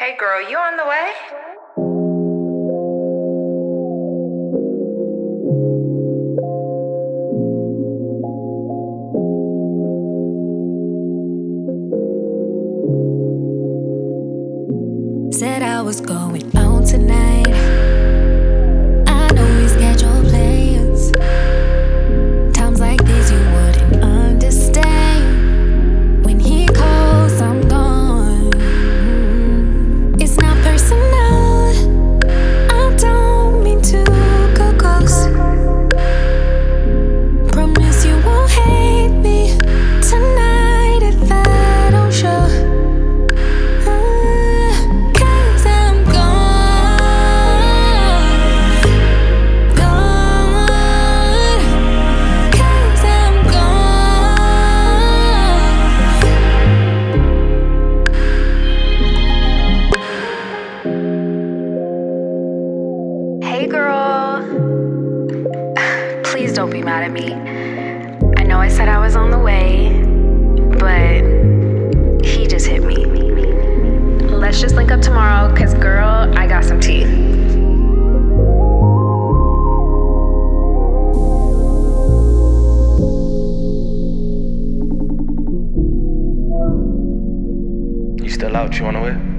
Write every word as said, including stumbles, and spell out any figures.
Hey girl, you on the way? Said I was going out tonight. I know we schedule plans. Times like these you wouldn't understand. When he calls, I'm gone. It's not personal. I don't mean to go ghost. Promise you won't hate me tonight if I don't show. Hey girl. Please don't be mad at me. I know I said I was on the way, but he just hit me. Let's just link up tomorrow, cause girl, I got some tea. You still out? You on the way?